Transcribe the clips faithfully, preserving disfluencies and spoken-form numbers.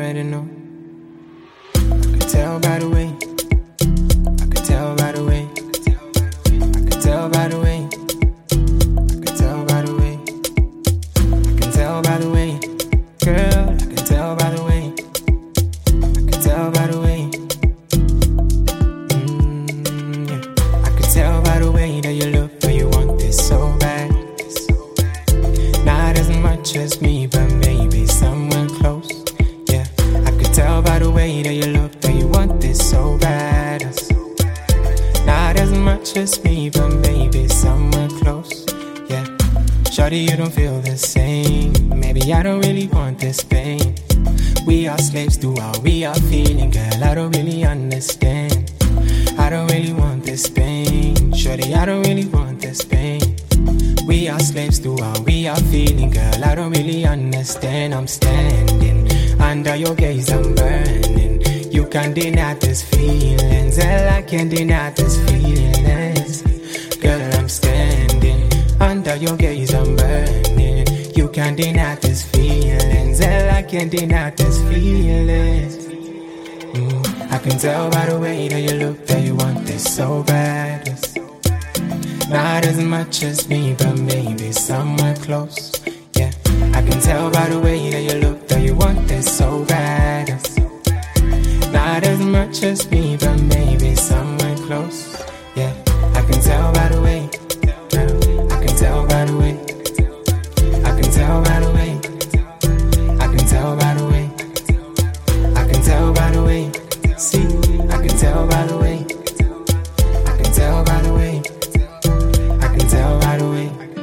already know. I could tell by the way. I could tell by the way. I could tell by the way. I could tell by the way. I can tell by the way. Girl, I can tell by the way. I can tell by the way. Mm, yeah. I could tell by the way that you look, that you want this so bad. Not as much as me, but maybe somewhere close. Yeah, I could tell by the way that you look, that you want this so bad. Not as much as me, but maybe somewhere close. Yeah, shawty, you don't feel the same. Maybe I don't really want this pain. We are slaves to how we are feeling, girl, I don't really understand. I don't really want this pain. Shawty, I don't really want this pain. We are slaves to how we are feeling, girl, I don't really understand. I'm standing under your gaze, I'm burning. You can't deny this feelings, hell, I can't deny this feelings. Girl, I'm standing under your gaze, I'm burning. You can't deny this feelings, hell, I can't deny this feelings. Mm, I can tell by the way that you look, that you want this so bad. Not as much as me, but maybe somewhere close. Yeah, I can tell by the way that you look, that you want this so bad. Not as much as me, but maybe somewhere close. Yeah, I can tell by the way. I can tell by the way. I can tell by the way. I can tell by the way. I can tell by the way. See, I can tell by the way. I can tell by the way. Tell by the way.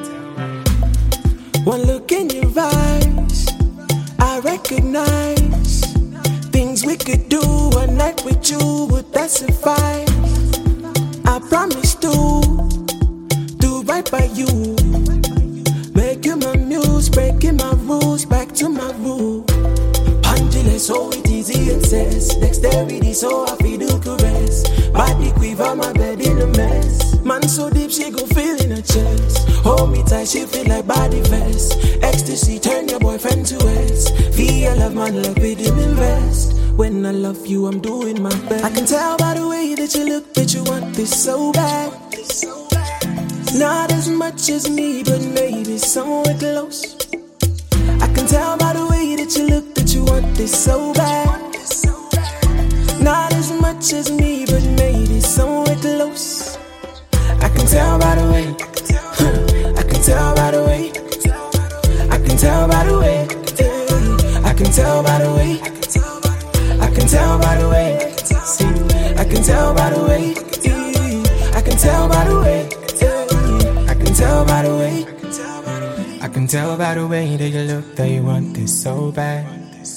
One look in your eyes, I recognize things we could do one night with you, would that suffice? I promise to do right by you, make you my muse, breaking my rules, back to my rule. Angela, so it is incest, dexterity, so I feel the caress. Body quiver, my bed in a mess. Man so deep, she gon' feel in her chest. Hold me tight, she feel like body vest. Ecstasy, turn your boyfriend to S. Feel love, man, like we didn't invest. When I love you, I'm doing my best. I can tell by the way that you look, that you want this so bad. Not as much as me, but maybe somewhere close. I can tell by the way that you look, that you want this so bad. Not as much as me, but maybe somewhere close. I can tell by the way. I can tell by the way. I can tell by the way. I can tell by the way. I can tell by the way. See, I can tell by the way. I can tell by the way. I can tell by the way. I can tell by the way that you look, that you want this so bad.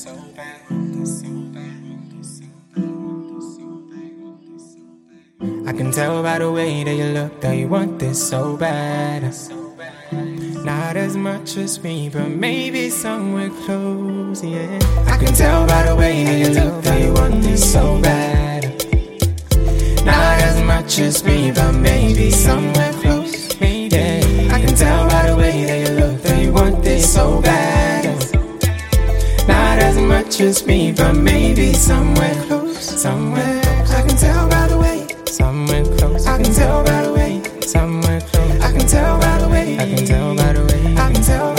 I can tell by the way that you look, that you want this so bad. Not as much as me, but maybe somewhere close, yeah. I can tell by the way that you look, that you want this so bad. Not as much as me, but maybe somewhere close, yeah. I can tell by the way that you look, that you want this so bad. Not as much as me, but maybe somewhere close, somewhere close. I can tell by the way. Somewhere close, I can tell by the way. Somewhere close, I can tell by the way. I can tell by the way. I can tell.